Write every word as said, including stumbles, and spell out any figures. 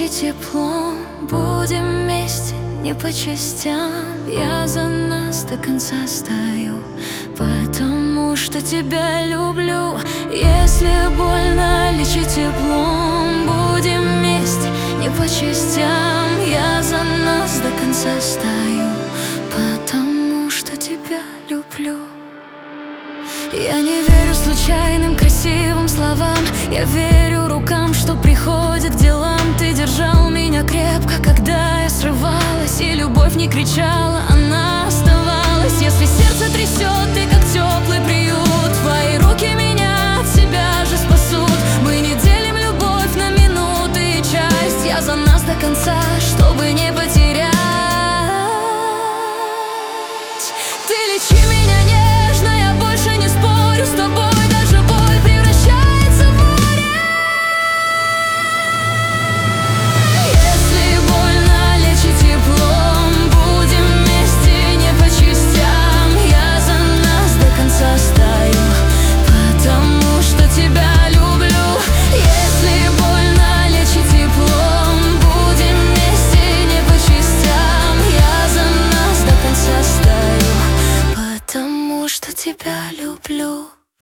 лечить теплом. Будем вместе, не по частям. Я за нас до конца стою, потому что тебя люблю. Если больно, лечить теплом. Будем вместе, не по частям. Я за нас до конца стою, потому что тебя люблю. Я не верю случайным красивым словам. Я верю рукам, что приходят к делам. Ты держал меня крепко, когда я срывалась, и любовь не кричала, она оставалась. Если сердце трясет, ты как теплый приют. Твои руки меня от себя же спасут. Мы не делим любовь на минуты и часть. Я за нас до конца, чтобы не